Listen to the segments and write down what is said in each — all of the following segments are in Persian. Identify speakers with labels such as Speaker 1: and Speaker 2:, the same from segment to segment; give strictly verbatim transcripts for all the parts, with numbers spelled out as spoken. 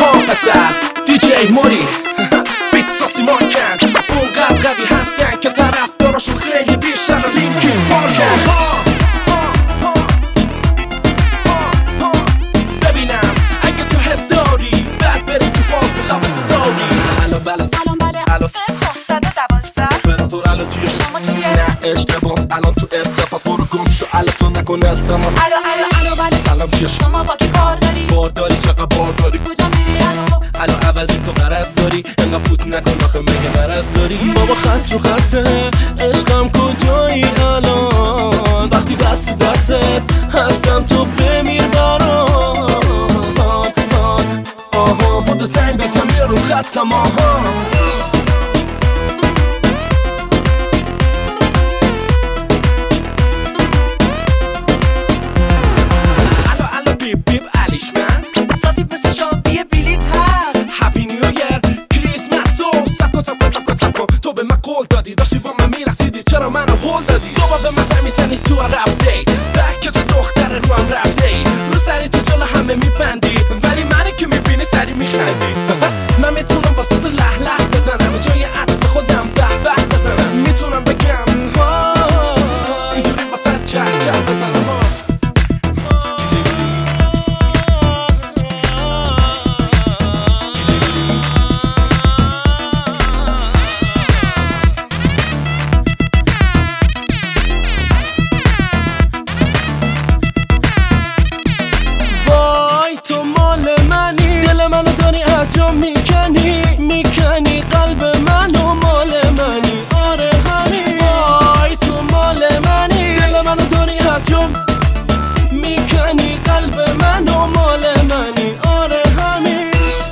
Speaker 1: پسر دی جی موری بیت ساسی مارکن اون قد قوی هستن که طرف داراشون خیلی بیشتر از لینکین پارکن. ببینم اگه تو حس داری بعد بریم تو فاز لاف استوری. الو بله
Speaker 2: سلام بله
Speaker 1: الو
Speaker 2: صفر صد و دوازده
Speaker 1: اپراتور الو چیه
Speaker 2: شما کیه؟
Speaker 1: نه اشتباس الان تو ارتفاع برو گم شو الو تو نکن التماس.
Speaker 2: الو الو الو بله
Speaker 1: سلام چیه
Speaker 2: شما با کی کار داری؟
Speaker 1: بار داری چقدر بار داری
Speaker 2: کجا میری الو؟
Speaker 1: الو عوضی تو قرض داری انقدر فوت نکن آخه مگه مرض داری. بابا خط رو خطه عشقم کجایی الان وقتی دست تو دستت هستم تو بمیر برام. آها بودو زنگ بزن بیا رو خطم آها. بیب بیب علیش مست
Speaker 2: ساسی پس شابیه بلیت هست.
Speaker 1: هپی نیو یر کریسمس و سب کن سب کن سب کن سب کن تو به من قول دادی داشتی با من میرقصیدی چرا منو هول دادی؟ تو با به من زن میزنی تو رفته ای بک که تو دختر رو هم رفته ای رو سری تو جلو همه میبندی ولی منی که میبینی سری میخندی. من میتونم واسه تو لح لح بزنم جای عطر به خودم به به بزنم میتونم بگم اینجوری واسه چه چه بزنم. تو مال منی دل منو داری از جا میکنی میکنی قلب منو مال منی آره همین. وای تو مال منی دل منو داری از جا میکنی قلب منو مال منی آره همین.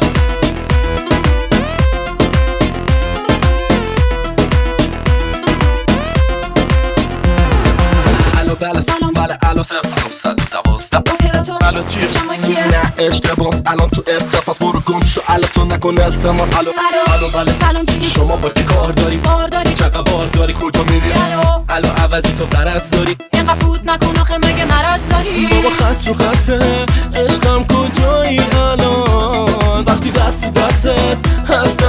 Speaker 1: الو بله
Speaker 2: سلام
Speaker 1: بله الو صفر صد و دوازده
Speaker 2: اپراتور
Speaker 1: الو چیه
Speaker 2: شما کیه؟
Speaker 1: نه اشتباس الان تو ارتفاع برو گم شو الو تو نکن التماس. الو الو بله
Speaker 2: سلام چیه؟
Speaker 1: شما با کی کار داری؟
Speaker 2: بار داری
Speaker 1: چقدر بار داری کجا میری؟
Speaker 2: الو
Speaker 1: الو عوضی تو قرض داری
Speaker 2: اینقدر فوت نکن آخه مگه مرض داری؟
Speaker 1: بابا خط رو خطه عشقم کجایی الان وقتی دست تو دستت هست